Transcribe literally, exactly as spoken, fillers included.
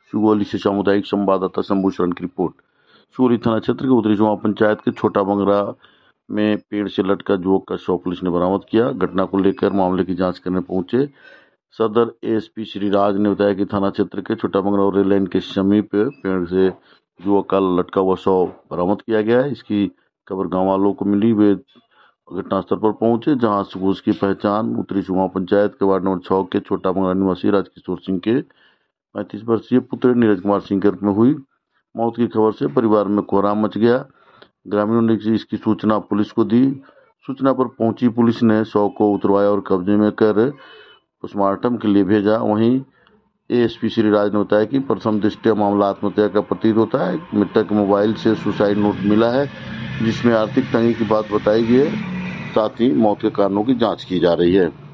सुगौली से सामुदायिक संवाददाता शंभू शरण की रिपोर्ट। सुगौली थाना क्षेत्र के उत्तरी चुनाव पंचायत के छोटा बंगरा में पेड़ से लटका युवक का शव पुलिस ने बरामद किया। घटना को लेकर मामले की जांच करने पहुंचे सदर एएसपी श्रीराज ने बताया कि थाना क्षेत्र के छोटा बंगरा और रेल लाइन के समीप पेड़ से युवक का लटका हुआ शव बरामद किया गया है। इसकी खबर गांव वालों को मिली। वे घटनास्थल पर पहुंचे, जहां उसकी पहचान उत्तरी चुनाव पंचायत के वार्ड नंबर छह के छोटा बंगरा निवासी राजकिशोर सिंह के पैंतीस वर्षीय पुत्र नीरज कुमार सिंह के रूप में हुई। मौत की खबर से परिवार में कोहराम मच गया। ग्रामीणों ने इसकी सूचना पुलिस को दी। सूचना पर पहुंची पुलिस ने शव को उतरवाया और कब्जे में कर पोस्टमार्टम के लिए भेजा। वहीं एएसपी श्रीराज ने बताया कि प्रथम दृष्टया मामला आत्महत्या का प्रतीत होता है। मृतक के मोबाइल से सुसाइड नोट मिला है, जिसमें आर्थिक तंगी की बात बताई गई है। साथ ही मौत के कारणों की जांच की जा रही है।